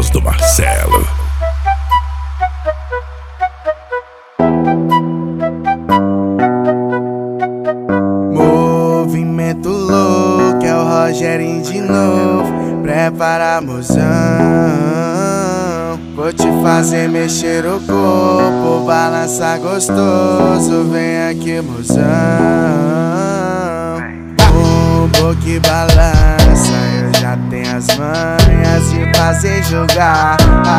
voz do Marcelo. Movimento louco, é o Rogerinho de novo. Prepara, mozão, vou te fazer mexer o corpo, balançar gostoso. Vem aqui, mozão. Bumbo que balança, eu já tenho as manhas de fazer jogar.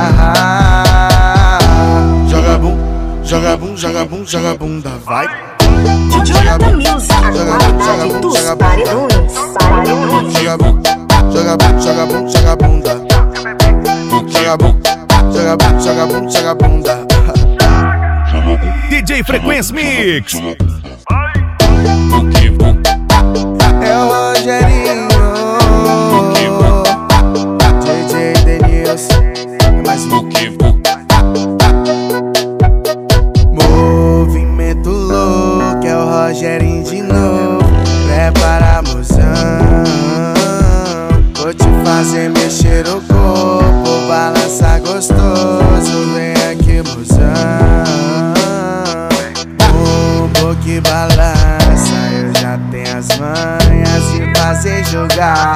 Joga bum, joga bum, joga bum, joga bunda, vai. Jonathan Music, a qualidade dos paredões. Joga bum, joga bum, joga bum, joga bunda. Joga bum, joga bum, joga bum, joga bunda. DJ Frequência Mix. É o Rogerinho, DJ Denilson, mais um. Movimento louco, é o Rogerinho de novo. Prepara, mozão, vou te fazer mexer o corpo, balançar gostoso. Vem aqui, mozão. Bumbo que balança, eu já tenho as manhas de fazer jogar.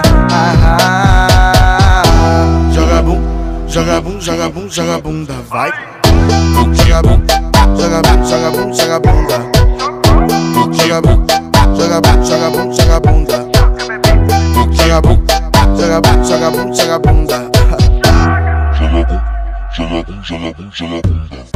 Joga bum, joga bum, joga bum, joga bunda, vai. Joga bum, joga bum, joga bum, joga bunda. Joga bum, joga bum, joga bum, joga bunda. Joga bum, joga bum, joga bum, joga bunda. Joga bum, joga bum, joga bum, joga bunda.